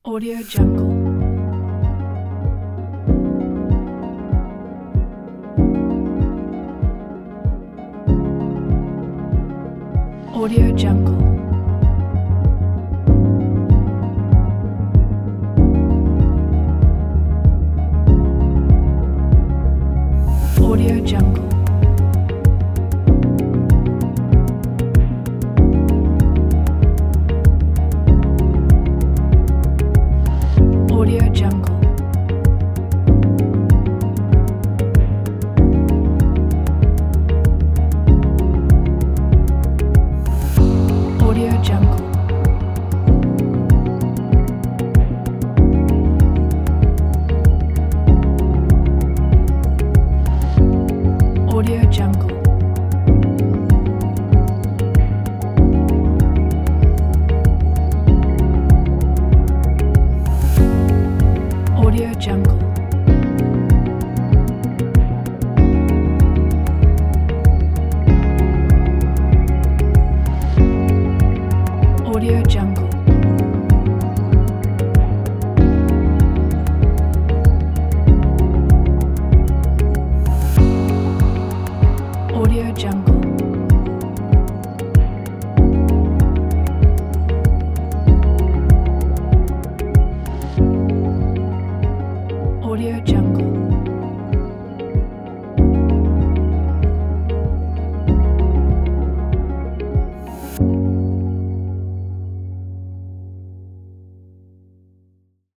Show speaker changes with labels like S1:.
S1: Audio Jungle. Audio Jungle. Audio Jungle. Audio Jungle. Audio Jungle. Audio Jungle. Audio Jungle. Audio Jungle. Audio Jungle.